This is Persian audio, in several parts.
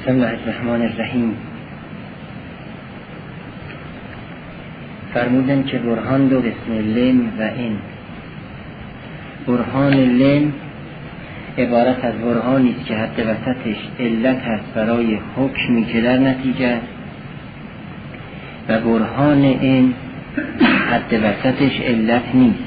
بسم الله الرحمن الرحیم. فرمودن که برهان دو قسم، لم و این. برهان لم عبارت از برهانی است که حد وسطش علت هست برای حکمی که در نتیجه است، و برهان این حد وسطش علت نیست،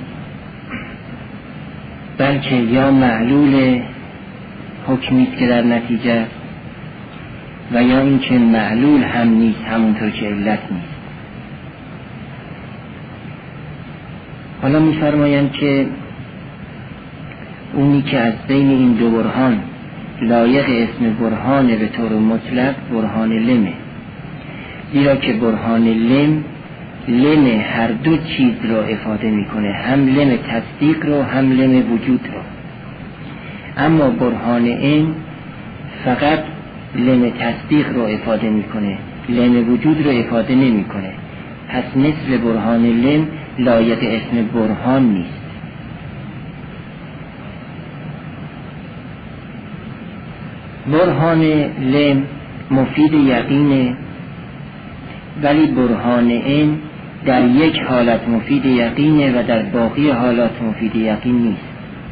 بلکه یا معلول حکمی است که در نتیجه است و یا این که معلول هم نیست همونطور که علت نیست. حالا می‌فرمایند که اونی که از بین این دو برهان لایق اسم برهانه به طور مطلق برهان لمه، زیرا که برهان لم هر دو چیز رو افاده میکنه، هم لم تصدیق رو هم لم وجود رو. اما برهان این فقط لم تصدیق رو افاده میکنه، لم وجود رو افاده نمیکنه. پس مثل برهان لم لایق اسم برهان نیست. برهان لم مفید یقینه، ولی برهان این در یک حالت مفید یقینه و در باقی حالات مفید یقین نیست.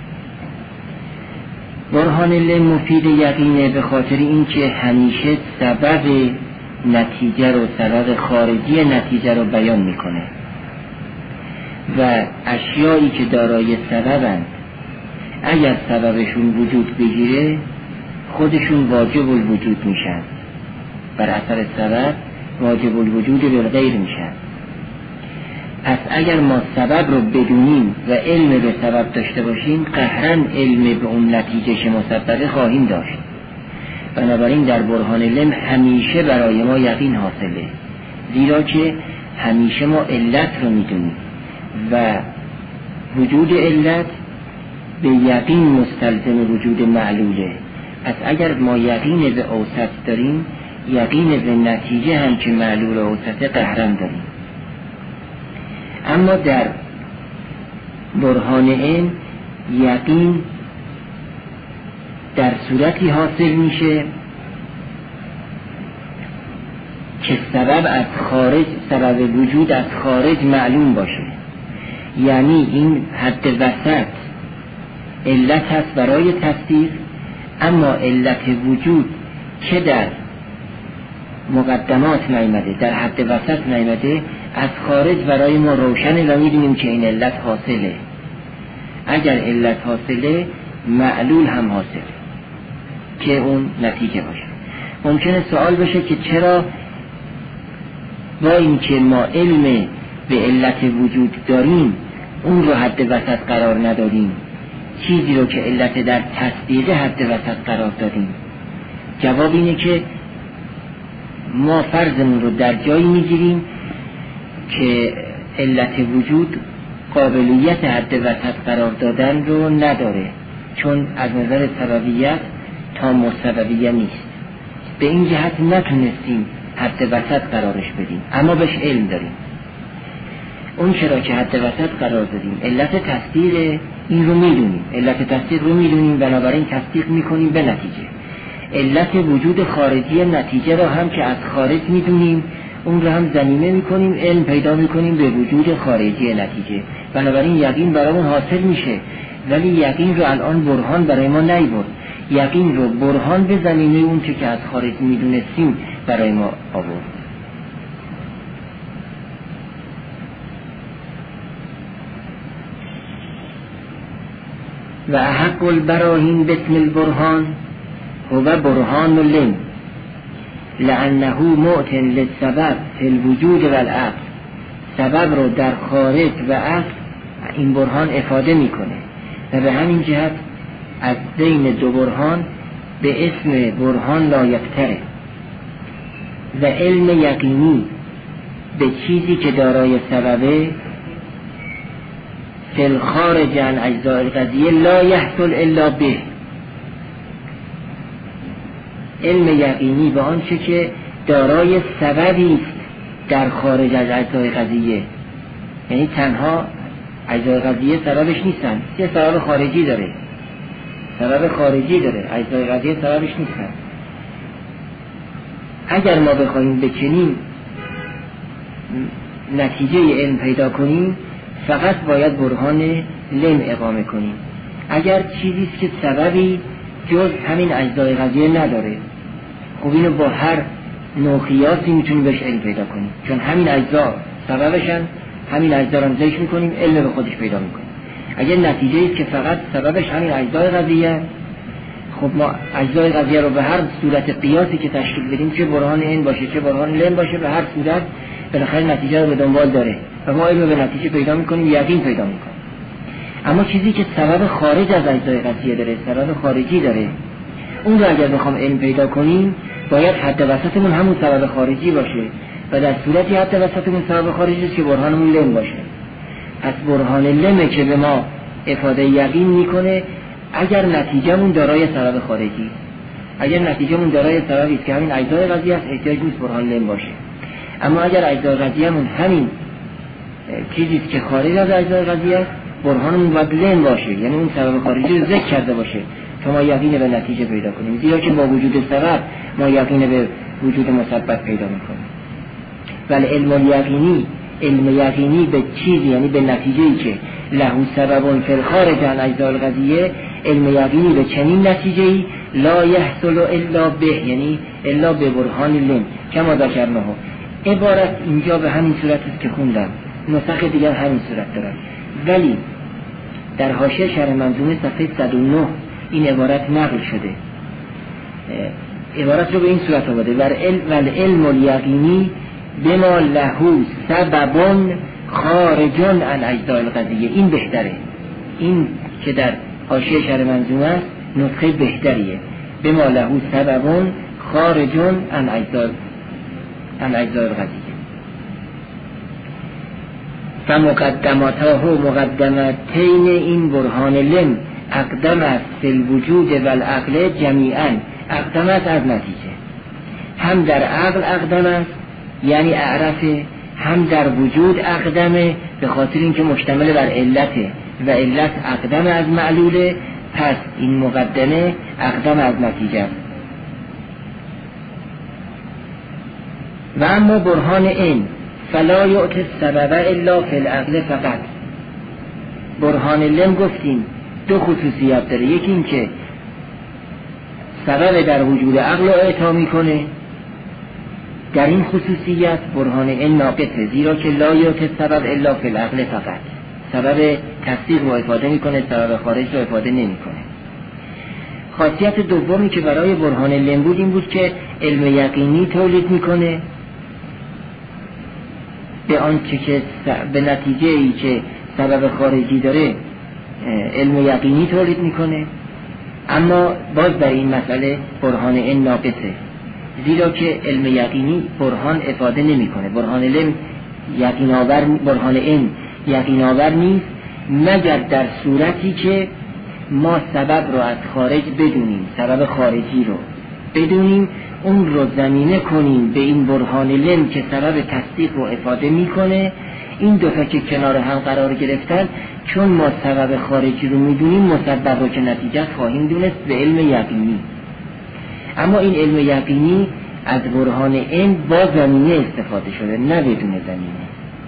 برهان لم مفید یقینه به خاطر اینکه همیشه سبب نتیجه رو، سبب خارجی نتیجه رو بیان میکنه و اشیایی که دارای سببند اگر سببشون وجود بگیره خودشون واجب الوجود میشن، بر اثر سبب واجب الوجود بالغیر میشن. پس اگر ما سبب رو بدونیم و علم به سبب داشته باشیم قهرن علم به اون نتیجه مسببه خواهیم داشت. بنابراین در برهان لم همیشه برای ما یقین حاصله، زیرا که همیشه ما علت رو میدونیم و وجود علت به یقین مستلزم وجود معلوله. پس اگر ما یقین به اوسط داریم، یقین به نتیجه هم که معلول اوسط قهرن داریم. اما در برهان این یقین در صورتی حاصل میشه که سبب از خارج، سبب وجود از خارج معلوم باشه. یعنی این حد وسط علت هست برای تصدیق، اما علت وجود که در مقدمات نیامده، در حد وسط نیامده، از خارج برای ما روشنه و میدونیم که این علت حاصله. اگر علت حاصله معلول هم حاصله که اون نتیجه باشه. ممکنه سوال بشه که چرا با این که ما علم به علت وجود داریم اون رو حد وسط قرار ندادیم، چیزی رو که علت در تصدیق حد وسط قرار دادیم؟ جواب اینه که ما فرضمون رو در جایی میگیریم که علت وجود قابلیت حد وسط قرار دادن رو نداره، چون از نظر سببیت تام سببیه نیست. به این جهت نتونستیم حد وسط قرارش بدیم، اما بهش علم داریم. اون چرا که حد وسط قرار دادیم علت تصدیق این رو میدونیم، علت تصدیق رو میدونیم، بنابراین تصدیق میکنیم به نتیجه. علت وجود خارجی نتیجه را هم که از خارج میدونیم، اون رو هم ضمیمه میکنیم، علم پیدا میکنیم به وجود خارجی نتیجه. بنابراین یقین برامون حاصل میشه، ولی یقین رو الان برهان برای ما نیورد. یقین رو برهان به ضمیمه اون که از خارج میدونستیم برای ما آورد. و احق البراهین باسم البرهان هو برهان لم لانه معطن للسبب فی الوجود و العقل. سبب رو در خارج و عقل این برهان افاده میکنه و به همین جهت از بین دو برهان به اسم برهان لایق‌تره. و علم یقینی به چیزی که دارای سببه فی الخارج عن اجزاء القضیه لا یحصل الا به. علم یقینی به آنچه که دارای سببی است در خارج از اجزای قضیه، یعنی تنها اجزای قضیه سببش نیستن، یه سبب خارجی داره، سبب خارجی داره، اجزای قضیه سببش نیستن. اگر ما بخوایم به چنین نتیجه علم پیدا کنیم فقط باید برهان لم اقامه کنیم. اگر چیزیست که سببی جز همین اجزای قضیه نداره، خب اینو با هر نوع قیاسی میتونیم بهش علم پیدا کنیم، چون همین اجزا سببشن، همین اجزا رو ذکر میکنیم، علم به خودش پیدا میکنیم. اگر نتیجه است که فقط سببش همین اجزای قضیه، خب ما اجزای قضیه رو به هر صورت قیاسی که تشکیل بدیم، چه برهان این باشه چه برهان لم باشه، به هر صورت بالاخره نتیجه رو به دنبال داره و ما علم به نتیجه پیدا میکنیم، یقین پیدا میکنیم. اما چیزی که سبب خارج از اجزای قضیه داره، سبب خارجی داره، اون رو اگر بخوام علم پیدا کنیم باید حد وسطمون همون سبب خارجی باشه و در صورتی حد وسطمون سبب خارجی است که برهانمون لم باشه. پس برهان لمه که به ما افاده یقین میکنه اگر نتیجهمون دارای سبب خارجی، اگر نتیجهمون دارای سببی است که همین اجزای قضیه است، احتیاج نیست برهان لم باشه. اما اگر اجزای قضیه‌مون همین چیزی است که خارج از اجزای قضیه است، برهانمون باید لم باشه، یعنی اون سبب خارجی رو ذکر کرده باشه تا ما یقین به نتیجه پیدا کنیم، زیرا که با وجود سبب ما یقین به وجود مسبب پیدا میکنیم. ولی علم یقینی به چیزی، یعنی به نتیجه‌ای که له سبب فی الخارج عن اجزاء القضیه، علم یقینی به چنین نتیجه‌ای لا یحصل الا به، یعنی الا به برهان لم کما ذکرناه. عبارت اینجا به همین صورت است که خوندم، نسخ دیگر همین صورت دارن، ولی در حاشیه شرح منظومه صفحه 109 این عبارت نقل شده. عبارت رو به این صورت آورده: والعلم الیقینی بما له سبب خارج عن اجزاء القضیه. این بهتره، این که در حاشیه شرح منظومه است نسخه بهتریه. بما له سبب خارج عن اجزاء القضیه. فمقدماتاه مقدمتین این برهان لم اقدم است فی الوجود و العقل جمیعا. اقدم است از نتیجه، هم در عقل اقدم است یعنی اعرفه، هم در وجود اقدمه به خاطر اینکه مشتمل بر علته و علت اقدم از معلوله. پس این مقدمه اقدم از نتیجه است. و اما برهان این فلا یؤتی السبب الا فی العقل فقط. برهان لم گفتیم دو خصوصیت داره، یکی این که سبب در وجود عقل رو اعطا میکنه، در این خصوصیت برهان این ناقصه، زیرا که لا یؤتی السبب الا فی العقل فقط، سبب تصدیق رو افاده میکنه، سبب خارج رو افاده نمیکنه. خاصیت دومی که برای برهان لم بود این بود که علم یقینی تولید میکنه به آنچه که به نتیجه ای که سبب خارجی داره علم یقینی تولید میکنه. اما باز در این مسئله برهان این ناقصه، زیرا که علم یقینی برهان افاده نمیکنه. برهان لم یقین‌آور، برهان این یقین‌آور نیست مگر در صورتی که ما سبب رو از خارج بدونیم، سبب خارجی رو بدونیم، اون رو زمینه کنیم به این برهان لم که سبب تصدیق رو افاده میکنه. این دو تا که کنار هم قرار گرفتن، چون ما سبب خارجی رو میدونیم مسبب رو که نتیجه خواهیم دونست به علم یقینی. اما این علم یقینی از برهان این با زمینه استفاده شده، نه بدون زمینه.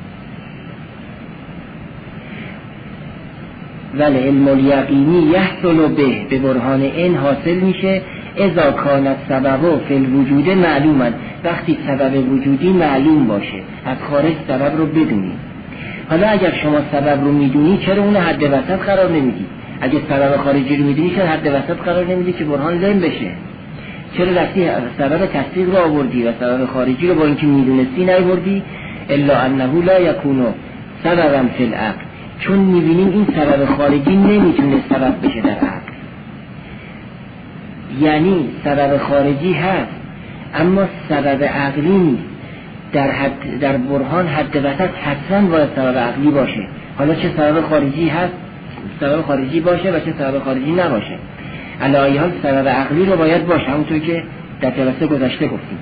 ولی علم الیقینی یحصل به برهان این حاصل میشه اذا کانت سببه فی الوجود معلوما، وقتی سبب وجودی معلوم باشه، از خارج سبب رو بدونی. حالا اگر شما سبب رو میدونی چرا اون حد وسط قرار نمیدی؟ اگه سبب خارجی رو میدونی چرا حد وسط قرار نمیدی که برهان لم بشه؟ چرا رفتی سبب تصدیق رو آوردی و سبب خارجی رو با اینکه میدونستی نیاوردی؟ الا انه لا یکون سببا فی العقل، چون میبینیم این سبب خارجی نمیتونه سبب بشه در عقل. یعنی سبب خارجی هست اما سبب عقلی نیست. در برهان حد وسط حتما باید سبب عقلی باشه. حالا چه سبب خارجی هست، سبب خارجی باشه و چه سبب خارجی نباشه، علی ای حال سبب عقلی رو باید باشه، همونطور که در جلسه گذشته گفتیم.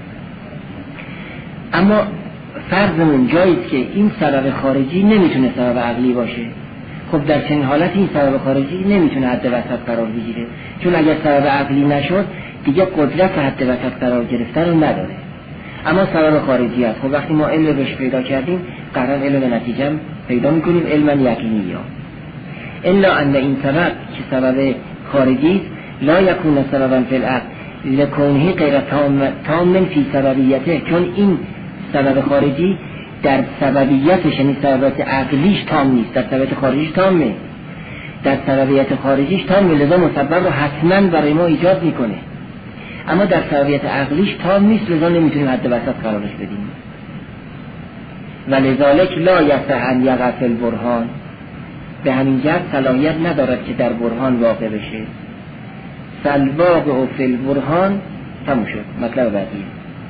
اما فرضمون جاییست که این سبب خارجی نمیتونه سبب عقلی باشه. خب در چنین حالت این سبب خارجی نمیتونه حد وسط قرار بگیره، چون اگر سبب عقلی نشد دیگه قدرت حد وسط قرار گرفتن رو نداره. اما سبب خارجی هست. خب وقتی ما علم بهش پیدا کردیم قرار علم نتیجه پیدا میکنیم، علم یقینی ها. الا ان این سبب که سبب خارجی است لا یکون سببا فی العقل لکونه غیر تام فی سببیته، چون این سبب خارجی در سببیتش، یعنی سببیت عقلیش تام نیست، در سببیت خارجیش تامه. در سببیت خارجیش تامه، لذا مسبب رو حتما برای ما ایجاد میکنه. اما در سببیت عقلیش تام نیست، لذا نمیتونیم حد وسط قرارش بدیم. ولذالک لا یصح ان یقع فی البرهان، به همین جهت صلاحیت ندارد که در برهان واقع بشه. فالواقع فی البرهان، تموم شد مطلب بعدی.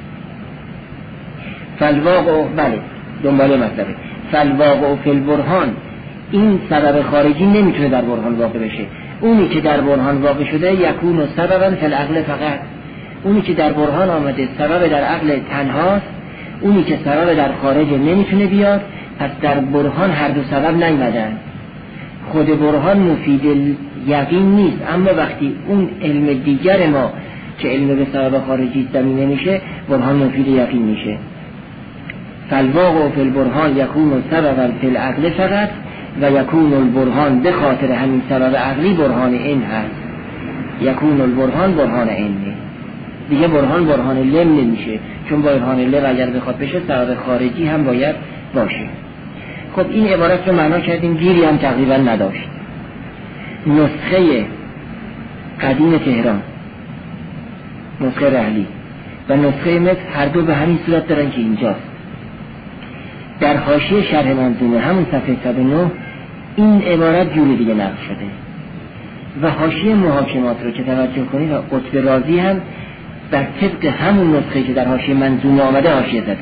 فالواقع، بله دنباله مطلبه. فالواقع فی البرهان، این سبب خارجی نمیتونه در برهان واقع بشه. اونی که در برهان واقع شده یکون سببا فی العقل فقط، اونی که در برهان آمده سبب در عقل تنهاست، اونی که سبب در خارج نمیتونه بیاد. پس در برهان هر دو سبب نیامدن. خود برهان مفید یقین نیست، اما وقتی اون علم دیگر ما که علم به سبب خارجی زمینه میشه، برهان مفید یقین میشه. فالواقع فی البرهان یکون سببا فی العقل فقط و یکون البرهان به خاطر همین سبب عقلی برهان این هست. یکون البرهان برهان اینه، دیگه برهان لم نمیشه، چون برهان لم اگر بخواد بشه سبب خارجی هم باید باشه. خب این عبارت رو معنا کردیم، گیری هم تقریبا نداشت. نسخه قدیم تهران، نسخه رحلی و نسخه مصر هر دو به همین صورت دارن که اینجاست. در حاشیه شرح منظومه همون صفحه 109 این عبارت جور دیگه نقل شده و حاشیه محاکمات رو که توجه کنید و قطب رازی هم در طبق همون نسخه که در حاشیه منظومه آمده حاشیه زده.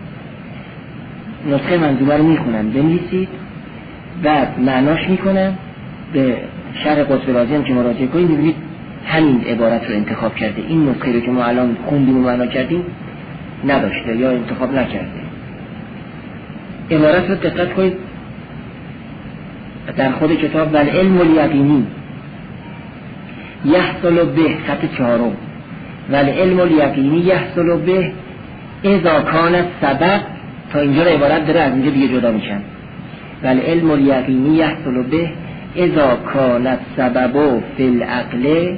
نسخه منظومه رو میخونن، بنویسید، بعد معناش میکنن، به شرح قطب رازی هم که مراجعه کنید ببینید همین عبارت رو انتخاب کرده. این نسخه رو که ما الان خوندیم و معنا کردیم نداشته یا انتخاب نکرده. عبارت رو دقت کنید در خود کتاب والعلم الیقینی یحصل به خط 4 والعلم الیقینی یحصل به اذا کان سبب، تا اینجا عبارت داره، از اینجا دیگه جدا میشن. والعلم الیقینی یحصل به اذا کان السبب فی العقل،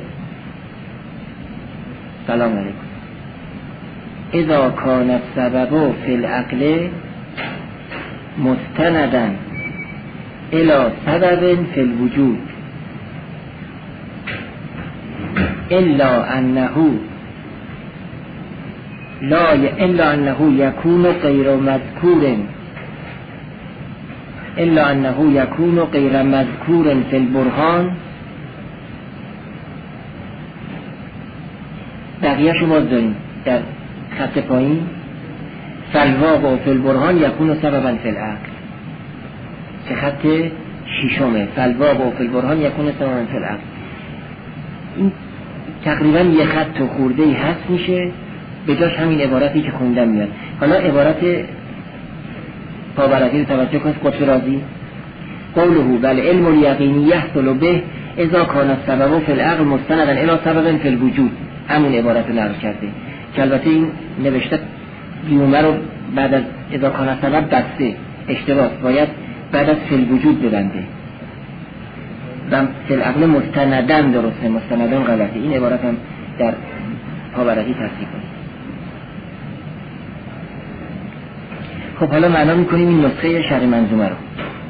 سلام علیکم، اذا کان السبب فی العقل مستندا الى سبب فی الوجود الا انه یکون غیر مذکور الا انه یکون غیر مذکور فی البرهان. بقیه شما داریم در خط پایین. فالواقع فی البرهان یکون سببا فی العقل، که خط 6. فالواقع فی البرهان یکون سببا فی العقل. این تقریبا یه خط و خورده ای هست میشه، به جاش همین عبارتی که خوندم میاد. حالا عبارت پاورقی رو توجه کنید. قطب رازی قوله والعلم الیقینی یحصل به اذا کان السبب فی العقل مستندا الی سبب فی الوجود، همین عبارت رو نقل کرده که البته این نوشته بیومه رو بعد از اذا کان السبب بسته، اشتباه، باید بعد از فی الوجود ببنده و فی العقل مستندن درسته، مستندن غلطه. این عبارت هم در پاورقی تصحیح کنید. خب حالا معنا میکنیم این نسخه شرح منظومه رو.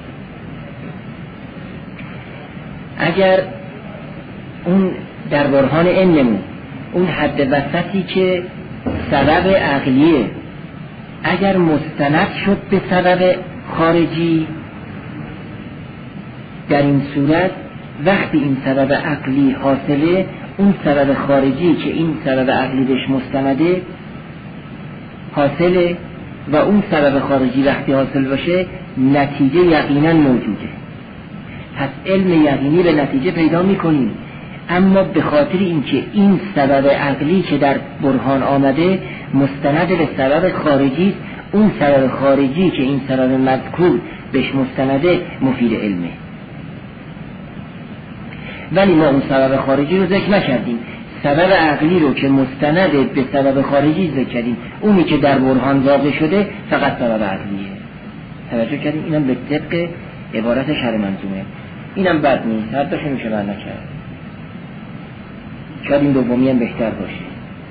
اگر اون در برهان علممون اون حد وسطی که سبب عقلیه اگر مستند شد به سبب خارجی، در این صورت وقتی این سبب عقلی حاصله، اون سبب خارجی که این سبب عقلی بهش مستنده حاصله و اون سبب خارجی وقتی حاصل باشه نتیجه یقینا موجوده. پس علم یقینی به نتیجه پیدا میکنیم، اما به خاطر اینکه این سبب عقلی که در برهان آمده مستند به سبب خارجی، اون سبب خارجی که این سبب مذکور بهش مستنده مفید علمه. ولی ما اون سبب خارجی رو ذکر نکردیم، سبب عقلی رو که مستند به سبب خارجی ذکر کردیم، اونی که در برهان واقع شده فقط سبب عقلیه. توجه کردیم؟ اینم به طبق عبارت شرح منظومه. اینم بد نیست، هر دوشون میشه معنی کرد. شاید این دومی هم بهتر باشه.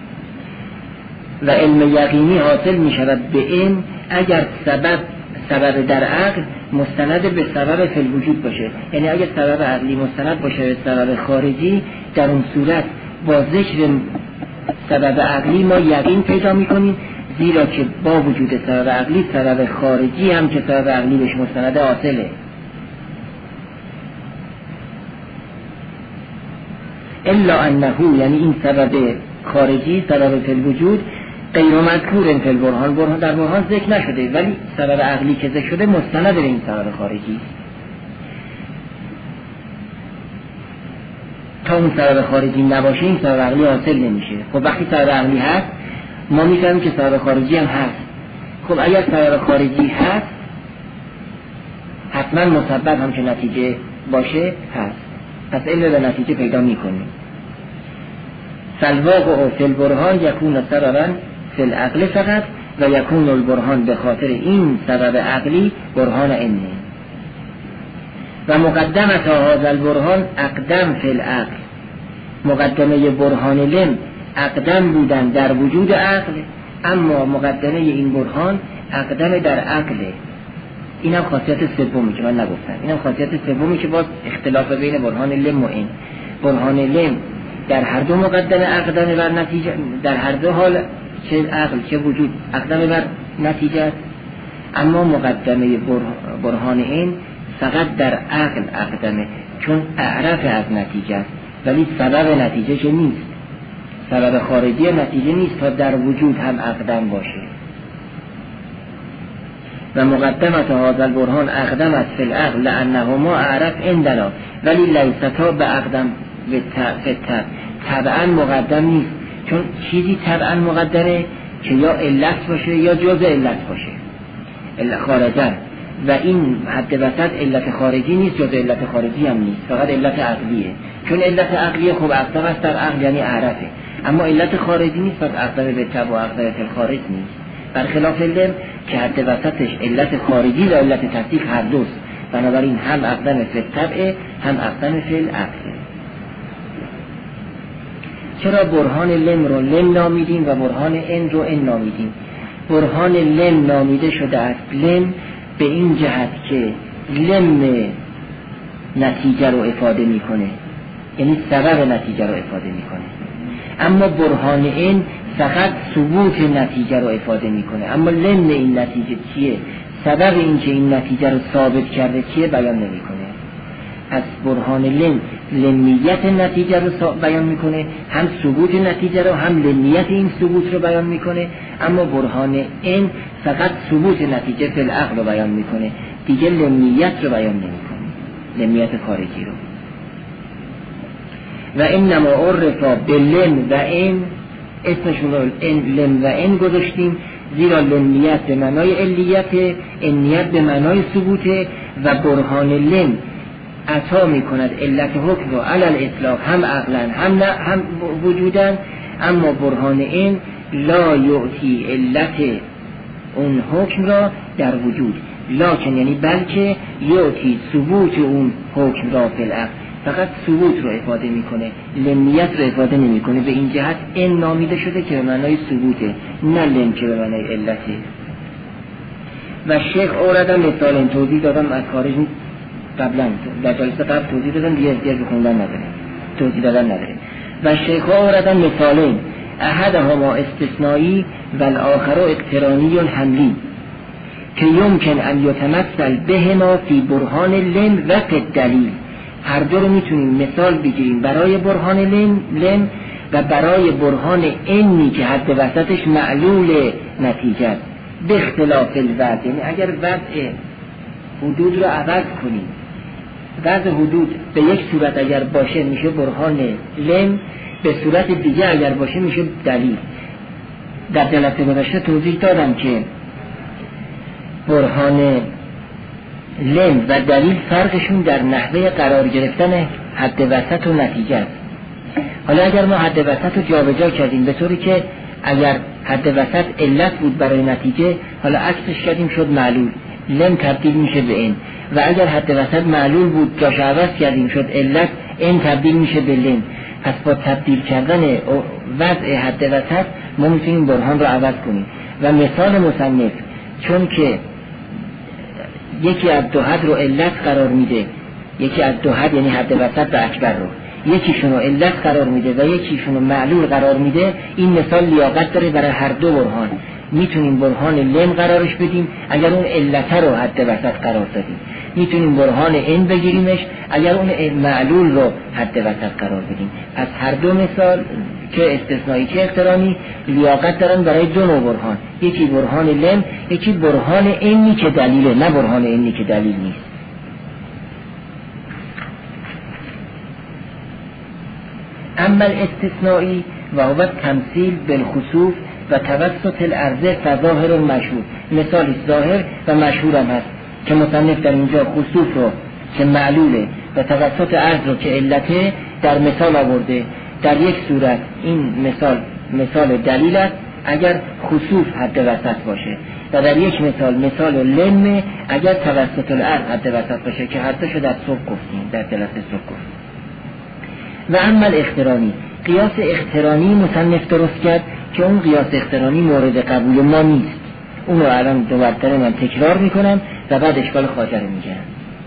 و علم یقینی حاصل می شود به این اگر سبب در عقل مستند به سبب فی الوجود باشه. یعنی اگر سبب عقلی مستند باشه به سبب خارجی، در اون صورت با ذکر سبب عقلی ما یقین پیدا می کنیم، زیرا که با وجود سبب عقلی سبب خارجی هم که سبب عقلی بهش مستند حاصله. الا انه، یعنی این سبب خارجی، سبب فی الوجود، غیر مذکور فی البرهان، در برهان ذکر نشده، ولی سبب عقلی که ذکر شده مستند به این سبب خارجی. تا اون سبب خارجی نباشه این سبب عقلی حاصل نمیشه. خب وقتی سبب عقلی هست ما میفهمیم که سبب خارجی هم هست. خب اگر سبب خارجی هست حتما مسبب هم که نتیجه باشه هست، پس علم به نتیجه پیدا میکنیم. فالواقع فی البرهان یکون سببا فی العقل فقط و یکون البرهان به خاطر این سبب عقلی برهان علمی. و مقدمت هذا البرهان اقدم فی العقل، مقدمه برهان علم اقدم بودن در وجود عقل، اما مقدمه این برهان اقدم در عقله. این هم خاصیت سومی که من نگفتم، این هم خاصیت سومی که باز اختلاف بین برهان علم و این. برهان علم در هر دو مقدمه اقدم بر نتیجه، در هر دو حال چه عقل چه وجود اقدم بر نتیجه، اما مقدمه برهان این فقط در عقل اقدمه، چون اعرف از نتیجه است، ولی سبب نتیجه که نیست، سبب خارجی نتیجه نیست تا در وجود هم اقدم باشه. و مقدمت هذا البرهان اقدم است فی العقل لانهما اعرف عندنا ولی لیستا به اقدم طبعا مقدم نیست، چون چیزی طبعا مقدمه که یا علت باشه یا جزء علت باشه خارجا، و این حد وسط علت خارجی نیست، جزء علت خارجی هم نیست، فقط علت عقلیه. چون علت عقلیه خب اقدم است در عقل یعنی اعرفه، اما علت خارجی نیست، پس اقدم به طبع و اقدم فی الخارج نیست. برخلاف علم که حد وسطش علت خارجی و علت تصدیق هر دوست، بنابراین هم اقدم فی الطبع هم اقدم فی العقل. چرا برهان لم رو لم نامیدیم و برهان ان رو ان نامیدیم؟ برهان لم نامیده شده است لم به این جهت که لم نتیجه رو افاده میکنه، یعنی سبب نتیجه رو افاده میکنه، اما برهان ان فقط ثبوت نتیجه رو افاده میکنه، اما لم این نتیجه چیه، سبب این که این نتیجه رو ثابت کرده چیه بیان نمیکنه. از برهان لم لمیت نتیجه رو بیان میکنه، هم ثبوت نتیجه رو هم لمیت این ثبوت رو بیان میکنه، اما برهان ان فقط ثبوت نتیجه فی العقل رو بیان میکنه، دیگه لمیت رو بیان نمیکنه، لمیت خارجی رو. و انما عرفا بلم و ان، اسمشون رو لم و ان گذاشتیم زیرا لمیت به معنای علیت، انیت به معنای ثبوته، و برهان لم عطا می کند علت حکم رو علل اطلاق هم عقلا هم وجودن، اما برهان این لا یعطی علت اون حکم را در وجود، لکن یعنی بلکه یعطی ثبوت اون حکم را فی العقل، فقط ثبوت رو افاده میکنه، لمیت رو افاده نمیکنه. به این جهت این نامیده شده که به معنای ثبوته، نه لم که به معنای علته. و شیخ اوردم مثال توضیح دادم از خارج قبلا، در جلسه قبل توضیح دادم، دیگه بخوندن نداریم، توضیح دادن نداریم. و شیخ اوردم مثالین، احدهما استثنایی و الاخر اقترانی حملی که یمکن ان یتمثل بهما فی برهان لم و فی الدلیل. هر دو رو میتونیم مثال بگیریم برای برهان لم و برای برهان انی که حد وسطش معلول نتیجه است، به اختلاف الوضع. یعنی اگر وضع حدود رو عوض کنیم، وضع حدود به یک صورت اگر باشه میشه برهان لم، به صورت دیگه اگر باشه میشه دلیل. در جلسه گذشته توضیح دادم که برهان لم و دلیل فرقشون در نحوه قرار گرفتن حد وسط و نتیجه است. حالا اگر ما حد وسط رو جابجا کردیم به طوری که اگر حد وسط علت بود برای نتیجه، حالا عکسش کردیم شد معلول، لم تبدیل میشه به این. و اگر حد وسط معلول بود جاش عوض کردیم شد علت، این تبدیل میشه به لم. پس با تبدیل کردن وضع حد وسط ما میتونیم برهان رو عوض کنیم. و مثال مصنف چون که یکی از دو حد رو علت قرار میده، یکی از دو حد یعنی حد وسط و اکبر رو یکیشون رو علت قرار میده و یکیشون رو معلول قرار میده، این مثال لیاقت داره برای هر دو برهان. میتونیم برهان لم قرارش بدیم اگر اون علت رو حد وسط قرار دادیم، میتونیم برهان ان بگیریمش اگر اون معلول رو حد وسط قرار بدیم. پس هر دو مثال که استثنایی که اقترانی لیاقت دارن برای دو نوع برهان، یکی برهان لم، یکی برهان انی که دلیله، نه برهان انی که دلیل نیست. اما الاستثنایی و هو تمثیل بالخسوف و توسط الارض فظاهر مشهور، مثالی ظاهر و مشهور هم هست که مصنف در اینجا خسوف رو که معلوله و توسط ارض رو که علته در مثال آورده. در یک صورت این مثال دلیل است اگر خسوف حد وسط باشه، و در یک مثال لم اگر توسط الارض حد وسط باشه که هر دوشو در صبح گفتیم، در جلسه صبح گفتیم. و اما الاقترانی، قیاس اقترانی مصنف درست کرد که اون قیاس اقترانی مورد قبول ما نیست. اون رو الان دوباره من تکرار میکنم و بعد اشکال خاطر میگیرم.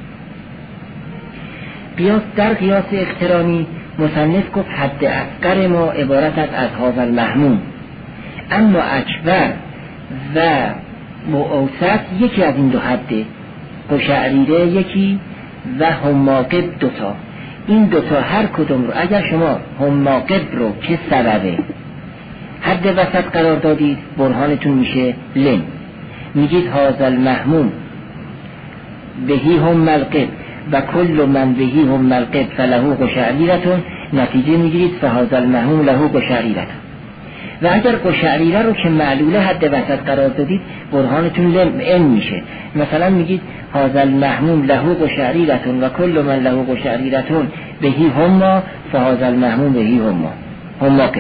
در قیاس اقترانی مصنف گفت حد اصغر ما عبارت از هذا المحموم، اما اکبر و اوسط یکی از این دو حده، قشعریره یکی و حماقب دوتا. این دوتا هر کدوم رو اگر شما حماقب رو که سببه حد وسط قرار دادید برهانتون میشه لم. میگید هذا المحموم بهی هم القب و کل من بهی هم القب فله قشعریرتون، نتیجه میگیرید فهذا المحموم له قشعریرتون. و اگر قشعریره رو که معلوله حد وسط قرار دادید برهانتون لم ان میشه. مثلا میگید هذا المحموم له قشعریرتون و کل من له قشعریرتون بهی هم فهذا المحموم بهی هم که.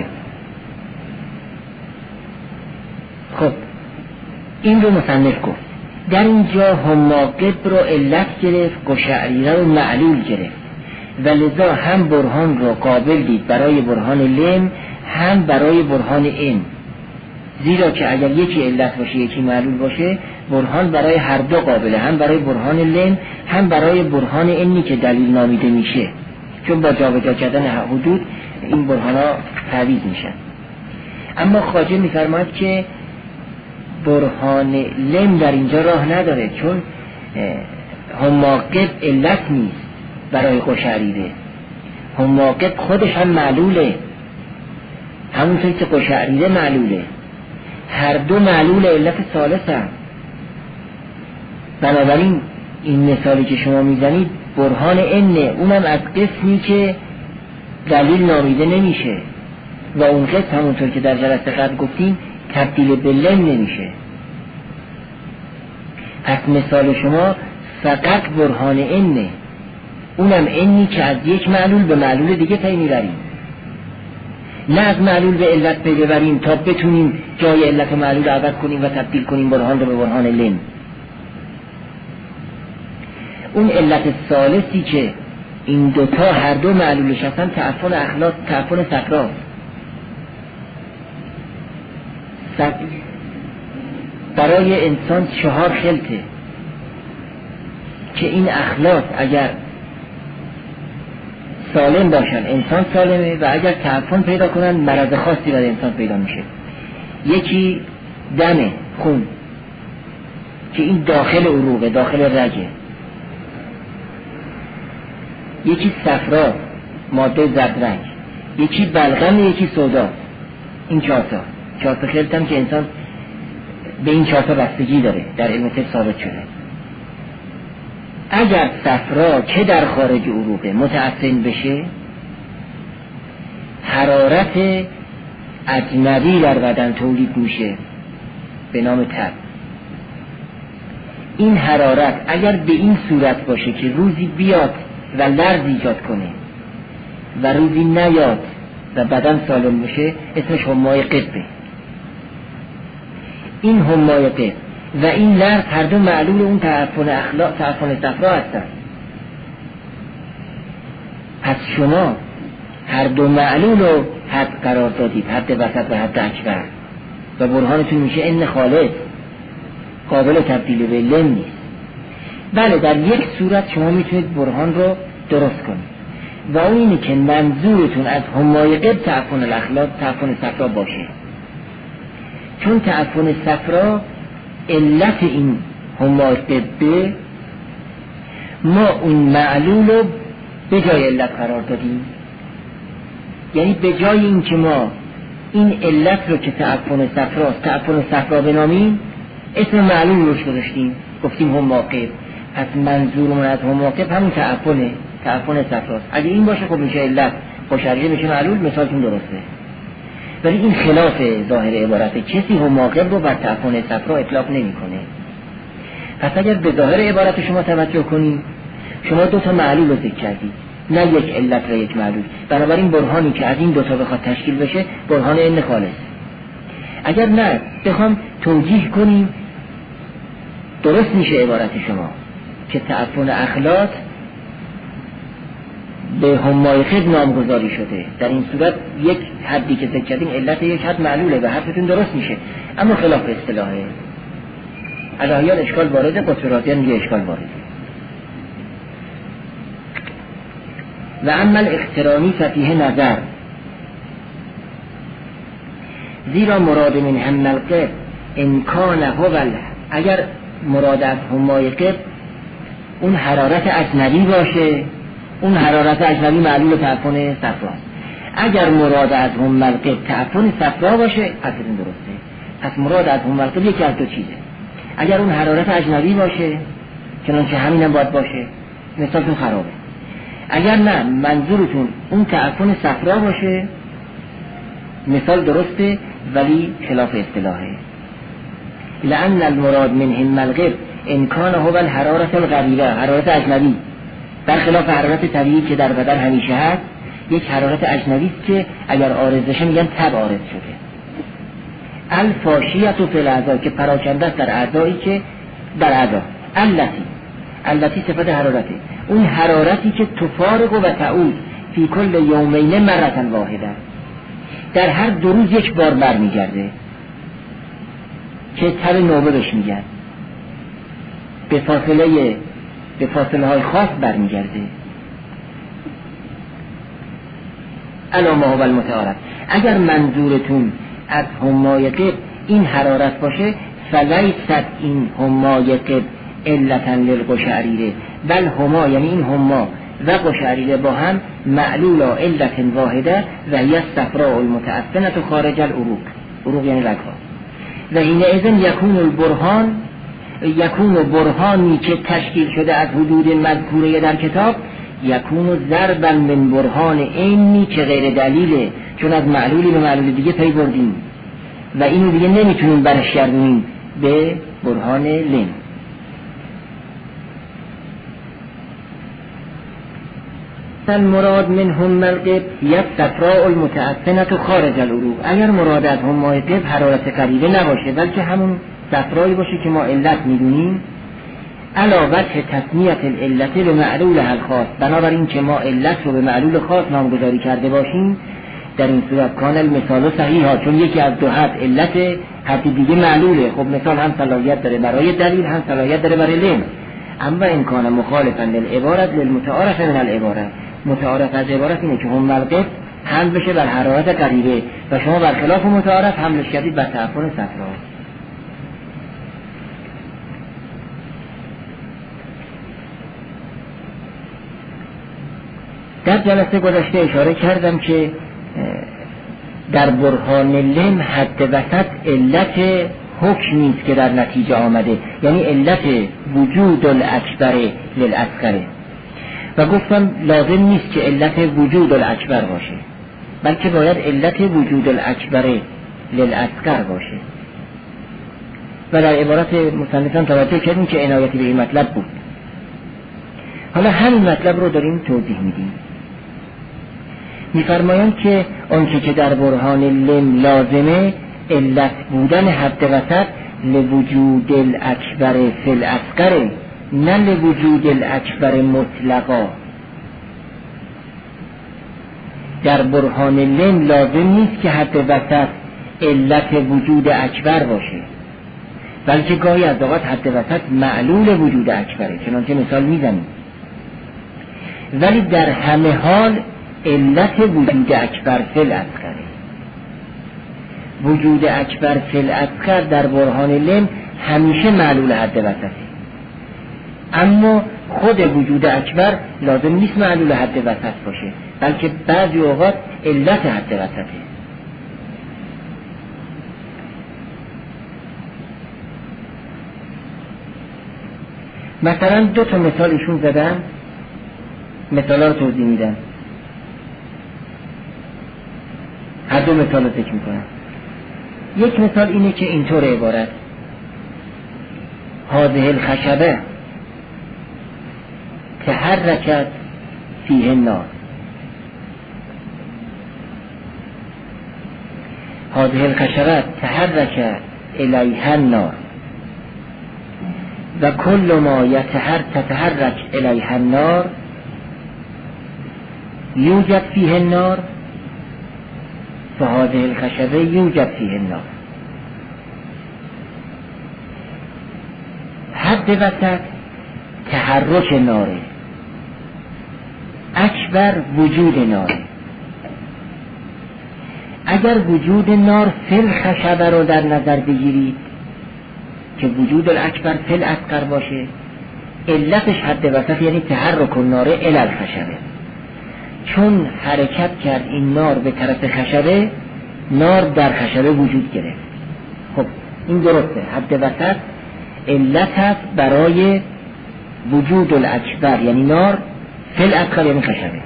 خب این رو مصنف گفت. در اینجا حماقب رو علت گرفت، قشعریره رو معلول گرفت و لذا هم برهان رو قابل دید برای برهان لم هم برای برهان ان، زیرا که اگر یکی علت باشه یکی معلول باشه برهان برای هر دو قابله، هم برای برهان لم هم برای برهان انی که دلیل نامیده میشه، چون با جابجا کردن حدود این برهان ها تعویض میشن. اما خواجه میفرماید که برهان لم در اینجا راه نداره، چون حماقب علت نیست برای قشعریره، حماقب خودش هم معلوله، همونطور که قشعریره معلوله، هر دو معلول علت ثالث هم. بنابراین این مثالی که شما میزنید برهان انه، اونم از قسمی که دلیل نامیده نمیشه و اون قسم همونطور که در جلسه قبل گفتیم تبدیل به لم نمیشه. پس مثال شما فقط برهان انه، اونم انی که از یک معلول به معلول دیگه پی میبریم، نه از معلول به علت پی ببریم تا بتونیم جای علت و معلول عوض کنیم و تبدیل کنیم برهان رو به برهان لم. اون علت ثالثی که این دوتا هر دو معلولش هستن تعفن اخلاق، تعفن سقراط. برای انسان 4 خلطه که این اخلاق اگر سالم باشن انسان سالمه و اگر تعفن پیدا کنن مرض خاصی برای انسان پیدا میشه. یکی دمه، خون که این داخل عروقه، داخل رگه. یکی صفرا، ماده زرد رنگ. یکی بلغم، یکی سودا. این 4 تا خلط هم که انسان به این 4 تا بستگی داره، در علم طب ثابت شده. اگر صفرا که در خارج عروقه متعفن بشه، حرارت اجنبی در بدن تولید میشه به نام تب. این حرارت اگر به این صورت باشه که روزی بیاد و لرز ایجاد کنه و روزی نیاد و بدن سالم بشه اسمش همای قبه. این همای قب و این لرز هر دو معلول اون تعفن اخلاق، تعفن صفرا هستن. پس شما هر دو معلول رو حد قرار دادید، حد وسط و حد اکبر، و برهانتون میشه ان خالص، قابل تبدیل به لم نیست. بله در یک صورت شما میتونید برهان رو درست کنید و اون اینه که منظورتون از همای قب تعفن الاخلاق، تعفن صفرا باشه، چون تعفن صفرا علت این همای قبه، ما اون معلول رو به جای علت قرار دادیم. یعنی به جای این که ما این علت رو که تعفن صفراست تعفن صفرا بنامیم، اسم معلول روش گذاشتیم، گفتیم هماقب. پس منظورمون از هماقب همون تعفن صفراست. اگه این باشه خب میشه علت، خوشرجه میشه معلول، مثالتون درسته. ولی این خلاف ظاهر عبارته، کسی هماقب رو بر تعفن صفرا اطلاق نمیکنه. پس اگر به ظاهر عبارت شما توجه کنید، شما دو تا معلول رو ذکر کردید، نه یک علت و یک معلول. بنابراین برهانی که از این دو تا بخواد تشکیل بشه برهان ان خالص. اگر نه بخوام توجیه کنیم، درست میشه عبارت شما که تعفن اخلاق به همای قب نامگذاری شده. در این صورت یک حدی که ذکر کردیم علت یک حد معلوله و حرفتون درست میشه، اما خلاف اصطلاحه. الهیان اشکال وارده، قطراتیان میگه اشکال وارده. و عمل اقترانی ففیه نظر، زیرا مراد من هم القب امکان هول، اگر مراد از همای قب اون حرارت اجنبی باشه، اون حرارت اجنبی معلول تعفن صفراست. اگر مراد از هم القب تعفن صفرا باشه حرفتون درسته. پس مراد از هم القب یکی از دو چیزه. اگر اون حرارت اجنبی باشه، چنانچه همینم باید باشه، مثالتون خرابه. اگر نه منظورتون اون تعفن صفرا باشه، مثال درسته ولی خلاف اصطلاحه. لأن المراد من هم القب امکان هو الحرارت الغریبه، حرارت اجنبی، برخلاف حرارت طبیعی که در بدن همیشه هست. یک حرارت اجنبی است که اگر عارض بشه میگن تب عارض شده. الفاشیت فی الاعضا، که پراکنده است در اعضایی که در اعضا. التی صفت حرارته، اون حرارتی که تفارق و تعود فی کل یومین مرة واحده، در هر دو روز یک بار برمیگرده، که تب نوبه بهش میگن، به فاصله های خاص برمیگرده. علامه هو المتعارف. اگر منظورتون از همای قب این حرارت باشه، فلیست این همای قب علتا للقشعریره، بل هما یعنی این هما و قشعریره با هم معلول علت واحده و هی الصفراء المتعفنه خارج العروق یعنی رگها. و حینئذ یکون برهانی که تشکیل شده از حدود مذکوره در کتاب، یکون ضربا من برهان اینی که غیر دلیله، چون از معلولی به معلول دیگه پی بردیم و اینو دیگه نمیتونیم برش گردونیم به برهان لم. المراد من هم القب الصفراء المتعفنه خارج العروق. اگر مراد از همای قب حرارت قریبه نباشه بلکه همون صفرایی باشه که ما علت میدونیم، علاوه تسمیت العلت به معلول الخاص، بنابراین که ما علت رو به معلول خاص نامگذاری کرده باشیم، در این صورت کان المثال صحیحا، چون یکی از دو حد علت، حد دیگه معلوله. خب مثال هم صلاحیت داره برای دلیل، هم صلاحیت داره برای لم. اما این کان مخالفا للعبارت للمتعارف من العبارت، متعارف از عبارت اینه که هم القب حمل بشه بر حرارت قریبه و شما برخلاف متعارف حملش کردید بر تعفن صفرا. در جلسه گذشته اشاره کردم که در برهان لم حد وسط علت حکمی است که در نتیجه آمده، یعنی علت وجود الاکبر للاصغر، و گفتم لازم نیست که علت وجود الاکبر باشه، بلکه باید علت وجود الاکبر للاصغر باشه. و در عبارت مصنفان توجه کردیم که عنایتی به این مطلب بود. حالا همین مطلب رو داریم توضیح میدیم. میفرمایند که آنچه که در برهان لم لازمه علت بودن حد وسط لوجود الاکبر فی الاصغر، نه لوجود الاکبر مطلقا. در برهان لم لازم نیست که حد وسط علت وجود اکبر باشه، بلکه گاهی از اوقات حد وسط معلول وجود اکبره، چنانچه مثال میزنیم. ولی در همه حال علت وجود اکبر فی الاصغر، وجود اکبر فی الاصغر در برهان لم همیشه معلول حد وسطه، اما خود وجود اکبر لازم نیست معلول حد وسط باشه، بلکه بعضی اوقات علت حد وسطه. مثلا 2 تا مثال ایشون زدن، مثالا رو توضیح میدن. هر 2 مثال رو ذکر میکنن. یک مثال اینه که اینطور عبارت: هذه الخشبه تحرکت فیه النار. هذه الخشبه تحرک الیها النار و کل ما تتحرک الیها النار یوجد فیه النار فهذه الخشبه یوجد فیه النار. حد وسط تحرک ناره، اکبر وجود ناره. اگر وجود نار فی الخشبه رو در نظر بگیرید که وجود الاکبر فی الاصغر باشه، علتش حد وسط یعنی تحرک ناره الی الخشبه. چون حرکت کرد این نار به طرف خشبه، نار در خشبه وجود گرفت. خب این درسته، حد وسط علت هست برای وجود الاکبر یعنی نار فی الاصغر یعنی خشبه.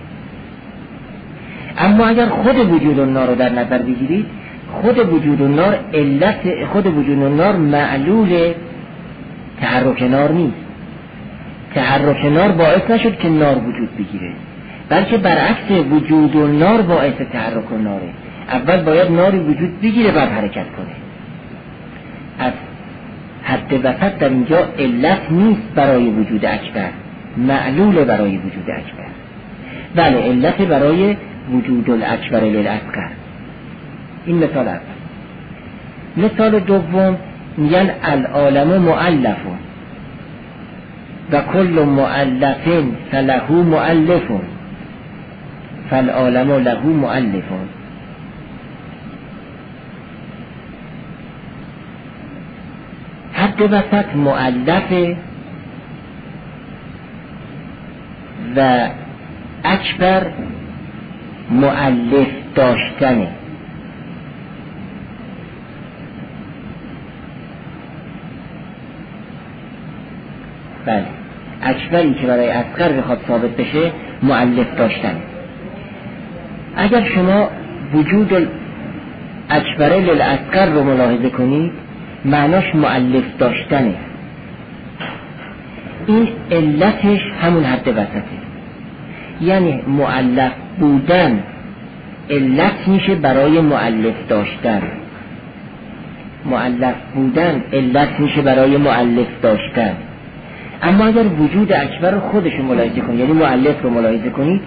اما اگر خود وجود النار رو در نظر بگیرید، خود وجود النار علت خود وجود النار معلول تحرک نار نیست. تحرک نار باعث نشد که نار وجود بگیره، بلکه برعکس وجود النار باعث تحرک ناره. اول باید ناری وجود بگیره بعد حرکت کنه. از حد وسط در اینجا علت نیست برای وجود اکبر، معلول برای وجود اکبر. بله علت برای وجود الاکبر للاصغر. این مثال اول. مثال دوم میگن العالم مؤلف و کل مؤلف فله مؤلف فالعالم له مؤلف. حد وسط مؤلف و اکبر مؤلف داشتنه. بله اکبری که برای اصغر بخواد ثابت بشه مؤلف داشتنه. اگر شما وجود اکبر للاصغر رو ملاحظه کنید، معناش مؤلف داشتنه. این علتش همون حد وسطه، یعنی مؤلف بودن علت میشه برای مؤلف داشتن. مؤلف بودن علت میشه برای مؤلف داشتن. اما اگر وجود اکبر رو خودش رو ملاحظه کنید، یعنی مؤلف رو ملاحظه کنید،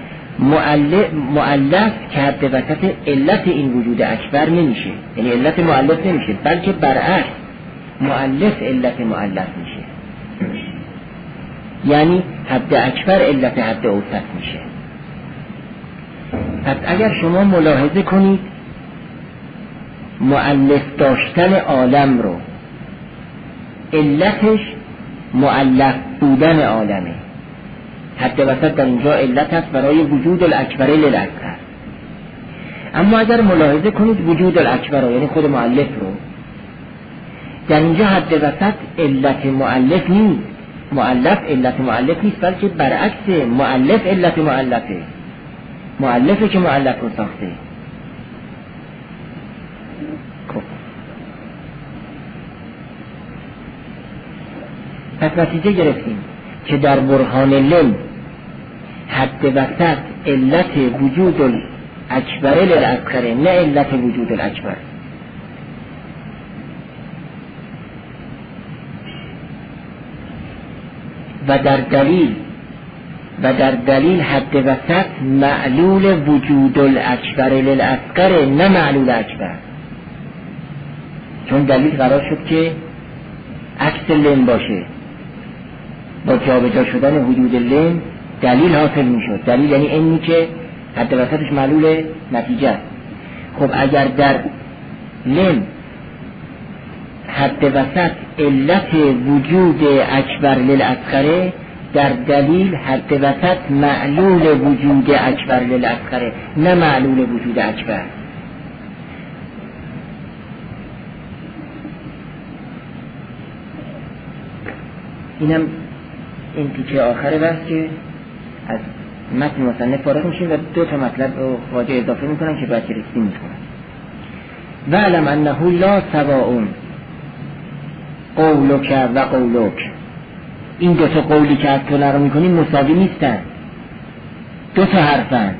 مؤلف که حد وسط علت این وجود اکبر نمیشه، یعنی علت مؤلف نمیشه، بلکه برعکس مؤلف علت مؤلف میشه، یعنی حد اکبر علت حد اوسط میشه. پس اگر شما ملاحظه کنید مؤلف داشتن عالم رو علتش مؤلف بودن عالمه، حد وسط در اینجا علت هست برای وجود الاکبر للاصغر. اما اگر ملاحظه کنید وجود الاکبر رو یعنی خود مؤلف رو، در اینجا حد وسط علت مؤلف نیست، مؤلف علت مؤلف نیست، بلکه برعکس مؤلف علت مؤلفه، مؤلفه که مؤلف رو ساخته. پس نتیجه گرفتیم که در برهان لم حد وسط علت وجود اکبر للاصغر، نه علت وجود الاکبر. و در دلیل حد وسط معلول وجود الاکبر للاصغر، نه معلول اکبر. چون دلیل قرار شد که عکس لن باشه، با جابجا شدن حدود لن دلیل حاصل می شد. دلیل یعنی اینی که حد وسطش معلول نتیجه است. خب اگر در لن حد وسط علت وجود اکبر للاصغر، در دلیل حد وسط معلول وجود اکبر للاصغر، نه معلول وجود اکبر. اینم این تیکه آخره بس که از متن مصنف فارغ میشیم و دو تا مطلب رو واجه اضافه میکنم که باید رسیم میکنم. و علم انه لا سواء قولک و قولک، این دو تا قولی که از تو نرو میکنی مساوی نیستن، دو تا حرفن،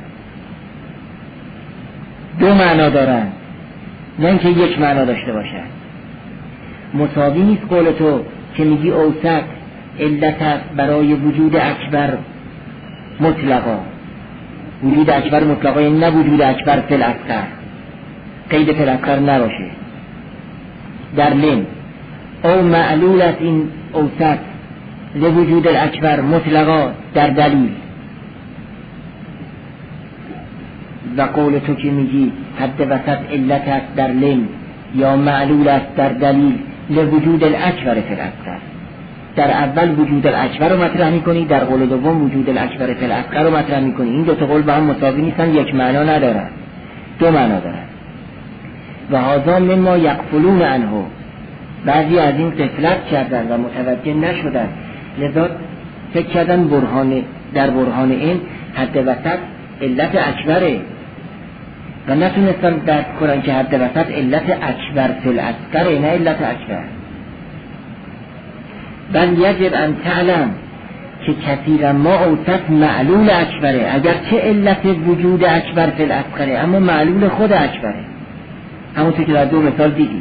دو معنا دارن، نه اینکه یک معنا داشته باشن. مساوی نیست قول تو که میگی اوسط علت است برای وجود اکبر مطلقا، وجود اکبر مطلقا یعنی نه وجود اکبر فی الاصغر، قید فی الاصغر نباشه. در لن او معلول است این اوسط لوجود الاکبر مطلقا در دلیل. و قول تو که میگی حد وسط علت است در لن یا معلول است در دلیل لوجود الاکبر فی الاصغر، در اول وجود الاکبر رو مطرح میکنی، در قول دوم وجود الاکبر فی الاصغر رو مطرح میکنی. این دو تا قول با هم مساوی نیستن، یک معنا ندارن، دو معنا دارن. و هذا مما یغفلون عنه، بعضی از این غفلت کردن و متوجه نشدن، لذا فکر کردن در برهان این حد وسط علت اکبره و نتونستن درک کنن که حد وسط علت اکبر فی الاصغر، نه علت اکبر. بل یجب ان تعلم که کثیرا ما اوسط معلول اکبره، اگر چه علت وجود اکبر فی الاصغر اما معلول خود اکبره. همونطور که در دو مثال دیدی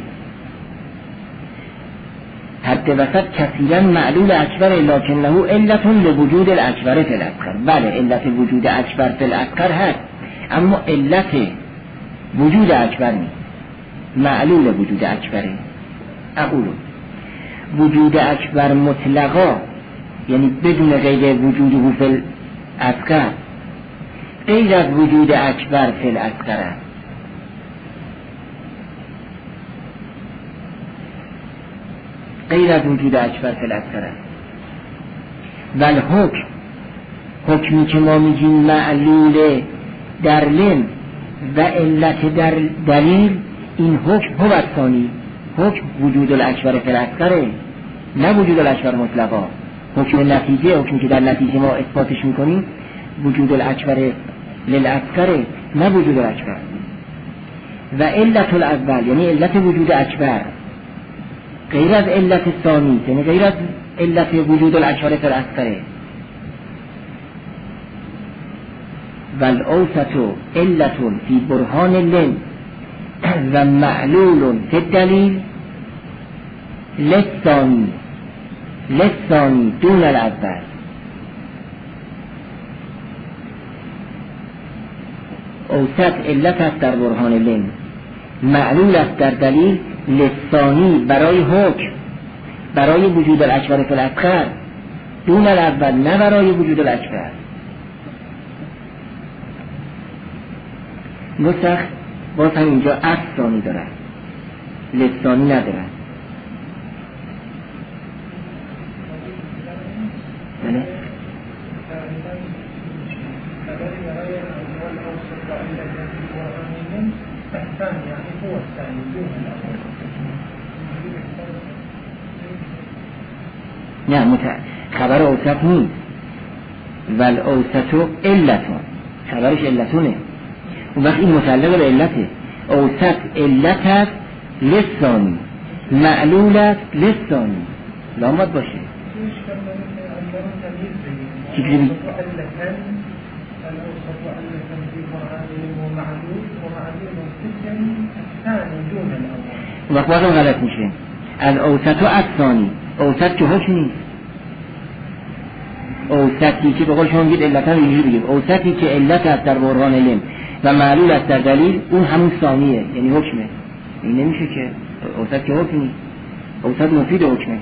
حد وسط کثیرا معلول اکبره لکنه علت لوجود الاکبر فی الاصغر. بله علت وجود اکبر فی الاصغر هست، اما علت وجود اکبر نیست، معلول وجود اکبره. اقول وجود اکبر مطلقا یعنی بدون قید وجوده فی الاصغر، غیر از وجود اکبر فی الاصغر، غیر از وجود اکبر فی الاصغر. ول حکمی که ما میگیم معلول در لن و علت در دلیل، این حکم هو الثانی، حکم وجود الاکبر فی الاصغر، نه وجود الاکبر مطلقا. حکم نتیجه، حکمی که در نتیجه ما اثباتش میکنیم وجود الاکبر للاصغر، نه وجود الاکبر. و علت الاول یعنی علت وجود اکبر غیر از علت ثانی، یعنی غیر از علت وجود الاکبر فی الاصغر. والاوسط علت فی برهان لن و معلول فی الدلیل للثانی دون الاول. اوسط علت است در برهان لن، معلول است در دلیل، للثانی برای حکم، برای وجود الاکبر فی الاصغر، دون الاول نه برای وجود الاکبر. نسخ باز هم اینجا ثانی دارن، لثانی ندارن. بله نه خبر اوسط نیست، ول اوسط علتون، خبرش علتونه. اون وقت این متعلق به علته. اوسط علت است لثانی، معلول است لثانی، لامد باشه. چی وقت بازم غلط میشه. الاوسط و الثانی، اوسط که حکم نیست، اوسطی که به قول شما میگید علتا اینجوری بگیم، اوسطی که علت است در برهان علم و معلول است در دلیل، اون همون ثانیه، یعنی حکمه. این نمیشه که اوسط که حکم نیست، اوسط مفید حکمه.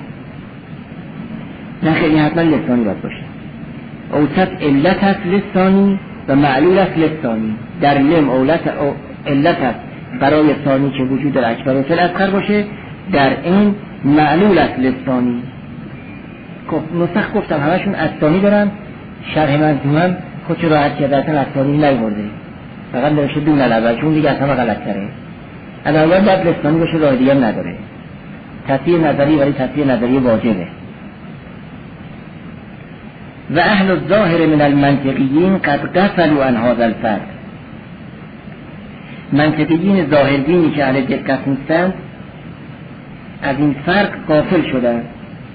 نه خیلی حتما لسانی باید باشه. اوسط علت است لسانی و معلول است لسانی. در لم علت است برای ثانی که وجود در اکبر و فی الاصغر باشه، در این معلول است لسانی. نسخ گفتم همشون اصطانی دارن، شرح منظوم هم خودش راحت کرده اصلا اصطانی نیورده، فقط نوشته دون علبه، چون دیگه اصلا غلط کرده. علاوه باید لسانی باشه، راه دیگه نداره. تصحیح نظری ولی تصحیح نظری واجبه. و اهل الظاهر من المنطقیین قد غفلوا عن هذا الفرق. منطقیین ظاهربینی که اهل دقت نیستند از این فرق غافل شدند.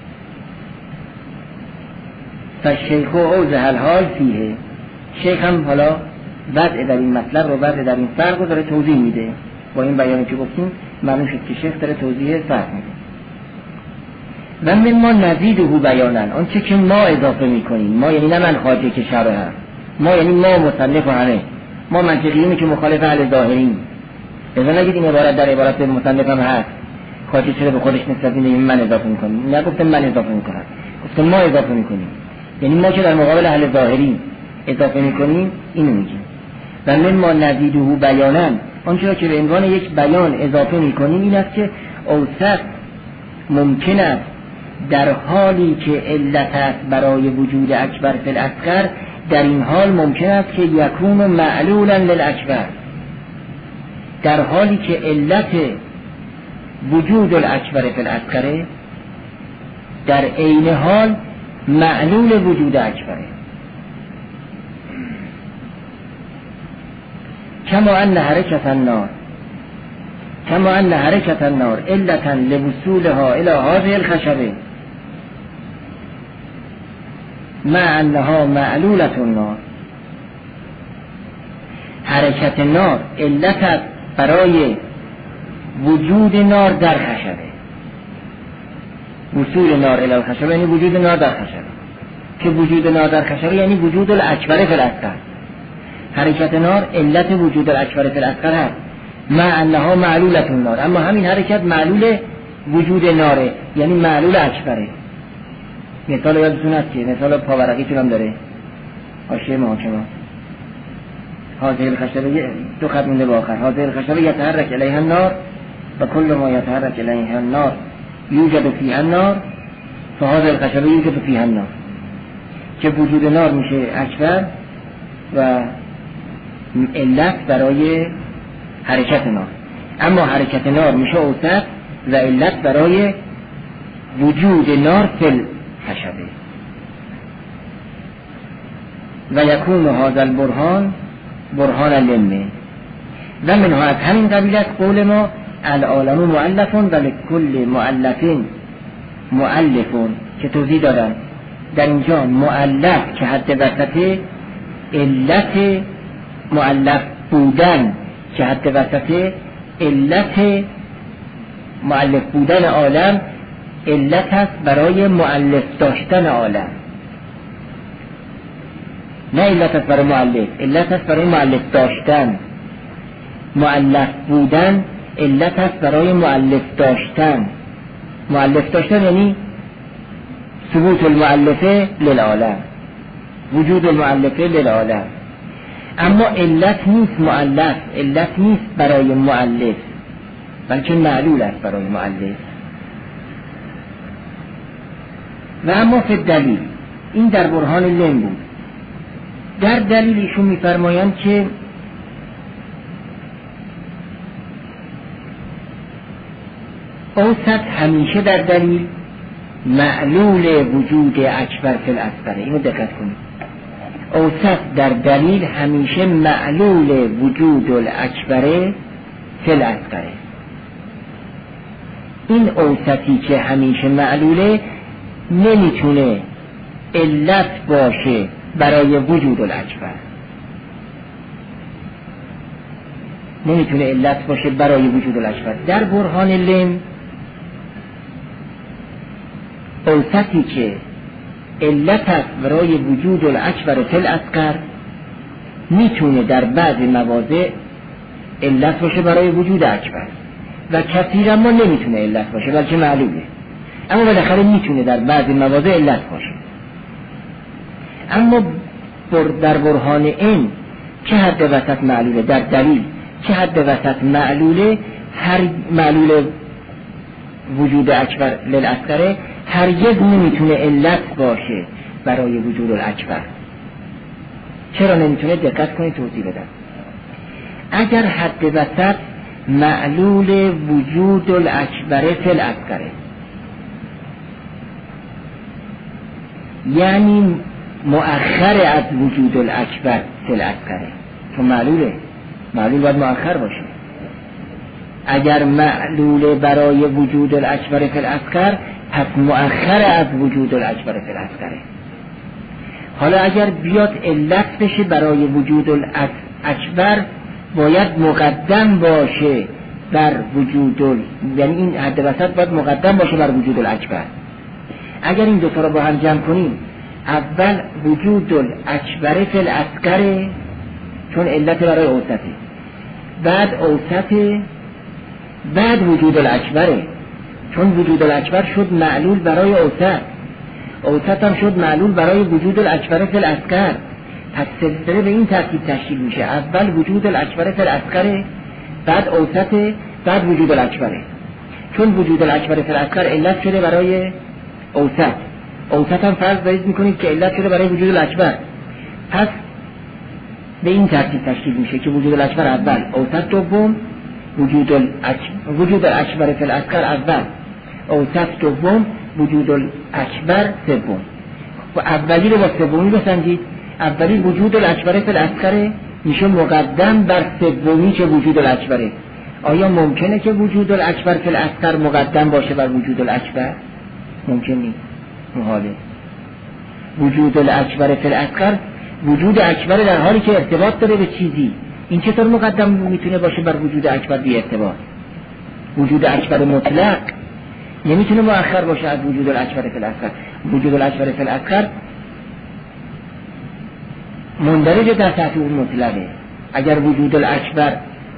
فالشیخ اوضح الحال فیه، شیخ هم حالا وضع در این مطلب رو، وضع در این فرق رو داره توضیح میده. با این بیانی که گفتیم معلوم شد که شیخ داره توضیح فرق میده. و من ما نزیده بیانن، آنچه که ما اضافه میکنیم، ما یعنی نه من خواجه که شرح هم، ما یعنی ما مصنف و همه، ما منطقیینی که مخالف اهل ظاهرین. اذا نگید این عبارت در عبارت مصنف هم هست، خواجه چرا به خودش نسبت میده من اضافه میکنیم؟ نگفتم من اضافه میکنم، گفتم ما اضافه میکنیم، یعنی ما که در مقابل اهل ظاهرین اضافه میکنیم اینو میگیم. و من ما نزیده بیانن، آنچه که به عنوان یک بیان اضافه میکنیم این است که اوسط ممکن است در حالی که علت است برای وجود اکبر فی الاصغر، در این حال ممکن است که یکون معلولا للاکبر، در حالی که علت وجود الاکبر فی الاصغر در عین حال معلول وجود اکبره. کما ان حرکت النار علتا لوصولها الى هذه الخشبه مع انها معلولة النار. حرکت نار علت است برای وجود نار در خشبه. وصول نار الی الخشبه یعنی وجود نار در خشبه، که وجود نار در خشبه یعنی وجود الاکبر فی الاصغر. حرکت نار علت وجود الاکبر فی الاصغر هست، مع انها معلولة النار، اما همین حرکت معلول وجود ناره، یعنی معلول اکبره. مثال یادتون هست که مثال پاورقی تونم داره، حاشیه محاکمه، هذه الخشبه دو خط مونده با آخر، هذه الخشبه یتحرک الیها النار و کل ما یتحرک الیها النار یوجد فیها النار فهذه الخشبه یوجد فیها النار، که وجود نار میشه اکبر و علت برای حرکت نار، اما حرکت نار میشه اوسط و علت برای وجود نار فی الخشبه. و یکون هذا البرهان برهان لمه. و منها از همین قبیلت قول ما العالم مؤلفون و لکل مؤلفین مؤلفون، که توضیح دادن در اینجا مؤلف که حد وسط، علت مؤلف بودن که حد وسط، علت مؤلف بودن عالم علت هست برای مؤلف داشتن عالم، نه علت هست برای مؤلف، علت هست برای مؤلف داشتن. مؤلف بودن علت هست برای مؤلف داشتن. مؤلف داشتن یعنی ثبوت المؤلفه للعالم، وجود المؤلفه للعالم. اما علت نیست مؤلف، علت نیست برای مؤلف، بلکه معلول است برای مؤلف. و اما فی دلیل، این در برهان لم بود. در دلیل ایشون میفرمایند که اوسط همیشه در دلیل معلول وجود اکبر فی الاصغر. اینو دقت کنید، اوسط در دلیل همیشه معلول وجود الاکبر فی الاصغر. این اوسطی که همیشه معلوله نمیتونه علت باشه برای وجود الاکبر. نمیتونه علت باشه برای وجود الاکبر. در برهان لم اوسطی که علت است برای وجود الاکبر فی الاصغر میتونه در بعض مواضع علت باشه برای وجود اکبر و کثیرا ما نمیتونه علت باشه بلکه معلومه، اما بالاخره میتونه در بعض مواضع علت باشه. اما در برهان این چه حد وسط معلوله، در دلیل چه حد وسط معلوله، هر معلول وجود اکبر للاصغر هرگز نمیتونه علت باشه برای وجود الاکبر. چرا نمیتونه؟ دقت کنید توضیح بدم. اگر حد وسط معلول وجود الاکبر فی الاصغر، یعنی مؤخر از وجود الاکبر فی الاصغر، تو معلول باید مؤخر باشه. اگر معلول برای وجود الاکبر فی الاصغر پس مؤخر از وجود الاکبر فی الاصغر. حالا اگر بیاد علت بشه برای وجود الاکبر باید مقدم باشه بر وجود یعنی این حد وسط باید مقدم باشه بر وجود الاکبر. اگر این دوتا رو با هم جمع کنیم، اول وجود الاکبر فی الاصغر چون علت برای اوسطه، بعد اوسطه، بعد وجود الاکبره چون وجود الاکبر شد معلول برای اوسط هم شد معلول برای وجود الاکبر فی الاصغر. پس سلسله به این ترتیب تشکیل میشه، اول وجود الاکبر فی الاصغر، بعد اوسط، بعد وجود الاکبره. چون وجود الاکبر فی الاصغر علت شده برای اوسط هم فرض دارید میکنید که علت شده برای وجود الاکبر، پس به این ترتیب تشکیل میشه که وجود الاکبر اول، اوسط دوم، وجود الاکبر فی الاصغر اول، اوسط دوم، وجود الاکبر سوم. و اولی رو با سومی بسنجید. اولی وجود الاکبر فی الاصغر میشه مقدم بر سومی که وجود الاکبره. آیا ممکنه که وجود الاکبر فی الاصغر مقدم باشه بر وجود الاکبر؟ ممکن نیست، محاله. وجود الاکبر فی الاصغر وجود اکبر در حالی که ارتباط داره به چیزی، این چطور مقدم میتونه باشه بر وجود اکبر بی ارتباط؟ وجود اکبر مطلق نمیتونه مؤخر باشه از وجود الاکبر فی الاصغر. وجود الاکبر فی الاصغر مندرج در تحت اون مطلقه. اگر وجود الاکبر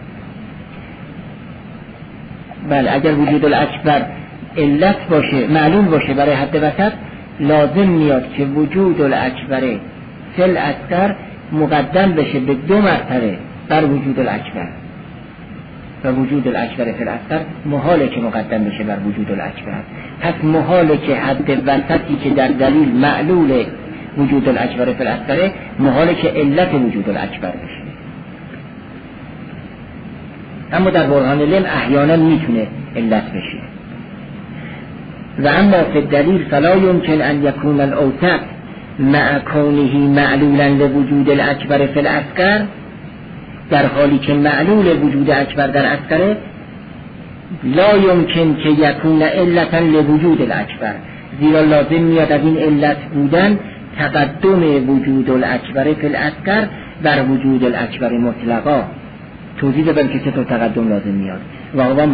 اگر وجود الاکبر علت باشه، معلوم باشه برای حد وسط، لازم میاد که وجود الاکبر فی الاصغر مقدم بشه به 2 مرتبه بر وجود الاکبر، و وجود الاکبر فی الاصغر محاله که مقدم بشه بر وجود الاکبر. پس محاله که حد وسطی که در دلیل معلول وجود الاکبر فی الاصغر محاله که علت وجود الاکبر بشه. اما در برهان لم احیانا میتونه علت بشه. و اما فی الدلیل فلا یمکن ان یکون الاوسط مع کونه معلولا لوجود الاکبر فی الاصغر، در حالی که معلول وجود اکبر در اصغر لا یمکن که یکون علتا لوجود الاکبر، زیرا لازم میاد از این علت بودن تقدم وجود الاکبر فی الاصغر بر وجود الاکبر مطلقا. توضیح دادم که چطور تقدم لازم میاد و هو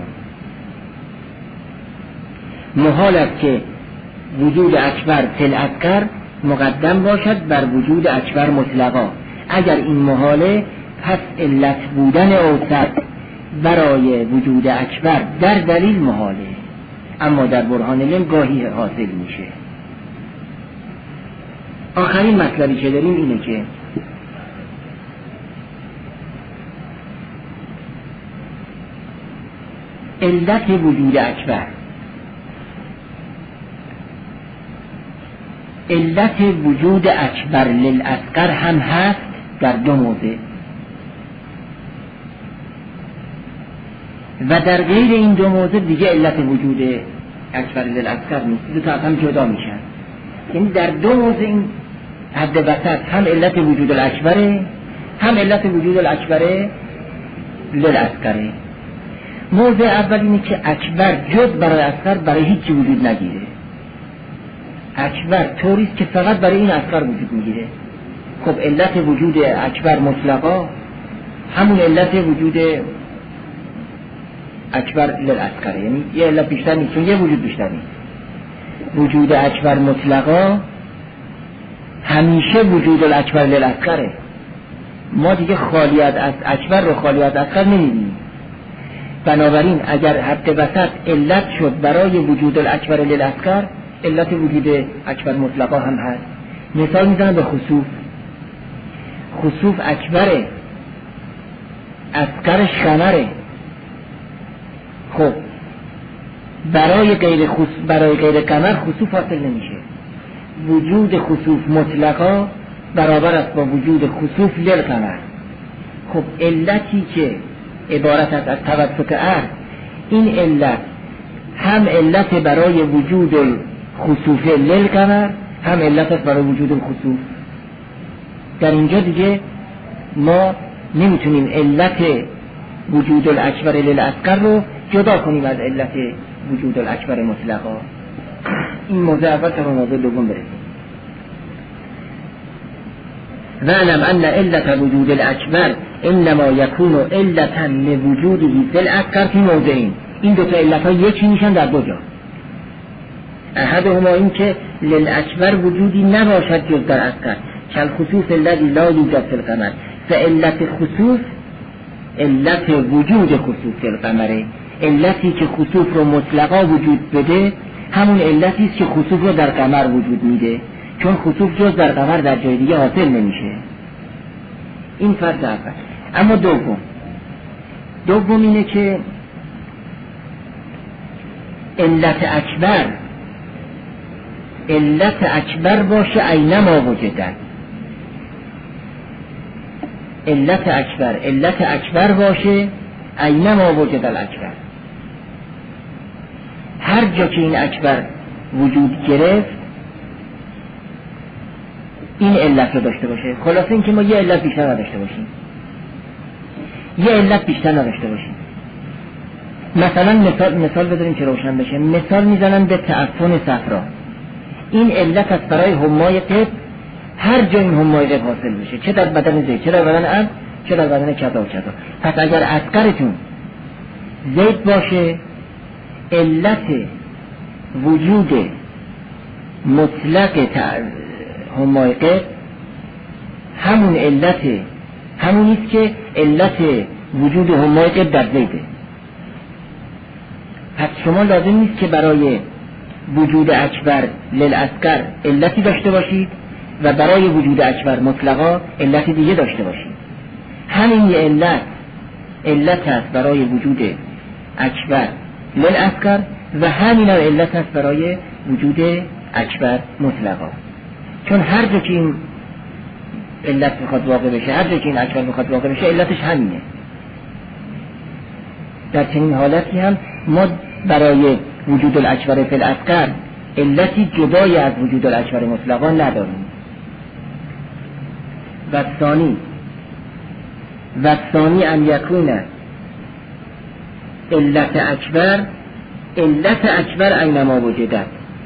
محال است که وجود اکبر فی الاصغر مقدم باشد بر وجود اکبر مطلقا. اگر این محاله، پس علت بودن اوسط برای وجود اکبر در دلیل محاله، اما در برهان لم گاهی حاصل میشه. آخرین مطلبی که داریم اینه که علت وجود اکبر، علت وجود اکبر للاصغر هم هست در 2 موضع، و در غیر این 2 موضع دیگه علت وجود اکبر للاصغر نیست، 2 تا هم جدا میشن. یعنی در 2 موضع این حد وسط هم علت وجود الاکبره، هم علت وجود الاکبر للاصغر. موضع اول اینه که اکبر جز برای اصغر برای هیچ وجود نگیره. اکبر طوریست که فقط برای این اصغر وجود میگیره. خب علت وجود اکبر مطلقا همون علت وجود اکبر للاصغر، یعنی یه علت بیشتر نیست، چون یه وجود بیشتر نیست. وجود اکبر مطلقا همیشه وجود الاکبر للاصغره. ما دیگه خالیت از اکبر رو خالیت از اصغر نمی‌بینیم. بنابراین اگر حد وسط علت شد برای وجود الاکبر للاصغر، علت وجود اکبر مطلقا هم هست. مثال میزنم به خسوف. خسوف اکبره، اصغرش قمره. خب برای غیر قمر خسوف حاصل نمیشه. وجود خسوف مطلقا برابر است با وجود خسوف للقمر. خب علتی که عبارت است از توسط عرض، این علت هم علت برای وجود خسوف للقمر، هم علت است برای وجود الخسوف. در اینجا دیگه ما نمیتونیم علت وجود الاکبر للاصغر رو جدا کنیم از علت وجود الاکبر مطلقا. این موضوع اول تا موضوع دوم برسیم. وَاعْلَمْ أَنَّ عِلَّةَ وجود الاکبر انما یکون علتا لوجوده فی الاصغر فی موضعین. این دو تا علت ها یکی میشن در دو جا. احدهما این که للاکبر وجودی نباشد جز در اصغر، کالخسوف الذی لا یوجد فی القمر. فعلت خسوف علت وجود خسوف فی القمر، علتی که خسوف رو مطلقا وجود بده همون علتی است که خسوف رو در قمر وجود میده، چون خسوف جز در قمر در جای دیگه حاصل نمیشه. این فرض اول. اما دوم اینه که علت اکبر باشه اینما وجدن. علت اکبر باشه اینما وجد الاکبر. هر جا که این اکبر وجود گرفت این علت رو داشته باشه. خلاصه این که ما یه علت بیشتر نداشته باشیم. مثلا مثال بذاریم که روشن بشه. مثال میزنن به تعفن صفرا. این علت است برای همای قب، هر جا این همای قب حاصل بشه، چه در بدن زید، چه در بدن اب، چه در بدن کذا و کذا. پس اگر اصغرتون زید باشه، علت وجود مطلق همای قب همونیست که علت وجود همای قب در زیده. پس شما لازم نیست که برای وجود اکبر للاصغر علتی داشته باشید و برای وجود اکبر مطلقا علتی دیگه داشته باشید. همین یه علت است برای وجود اکبر للاصغر و همین علت است برای وجود اکبر مطلقا. چون هر جا که این علت میخواد واقع بشه، هر جا که این اکبر میخواد واقع بشه، علتش همینه. در چنین حالتی هم ما برای وجود الاکبر فی الاصغر علتی جدای از وجود الاکبر مطلقا نداریم. و الثانی ان یکون علت اکبر اینما وجدت،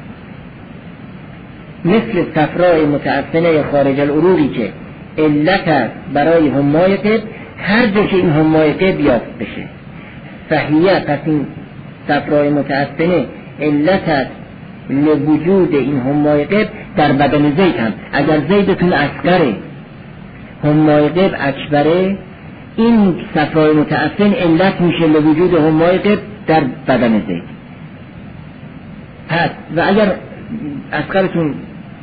مثل صفراء متعفنه خارج العروقی که علت است برای همای قب هر جا که این همای قب یافت بشه. فهیه، پس این صفراء متعفنه علت است لوجود این همای قب در بدن زید هم. اگر زیدتون اصغره همای قب اکبره، این صفراء متعفن علت میشه لوجود همای قب در بدن زید. پس و اگر اصغرتون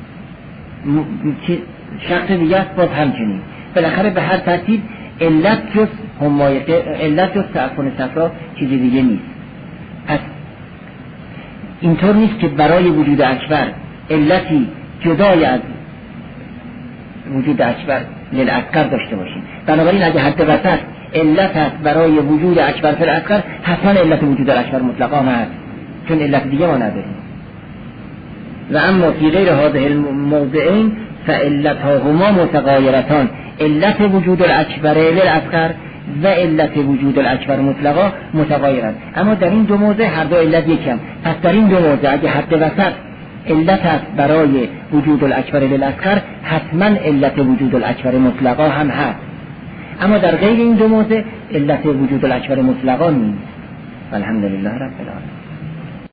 شخص دیگه است باز همچنین. بالاخره به هر ترتیب علت جز تعفن صفرا چیزی دیگه نیست. پس اینطور نیست که برای وجود اکبر علتی جدای از وجود اکبر للاصغر داشته باشیم. بنابراین اگه حد وسط علت هست برای وجود اکبر فی الاصغر، حتما علت وجود اکبر مطلقا هست، چون علت دیگه ما نداریم. و اما فی غیر هذه الموضعین فعلتهما متغایرتان، علت وجود الاکبر للاصغر و علت وجود الاکبر مطلقا متغایرند. اما در این دو موضع هر دو علت یکم. پس در این دو موضع اگه حد وسط علت است برای وجود الاکبر للاصغر، حتما علت وجود الاکبر مطلقا هم هست. اما در غیر این دو موضع علت وجود الاکبر مطلقا نیست. الحمدلله رب العالمین.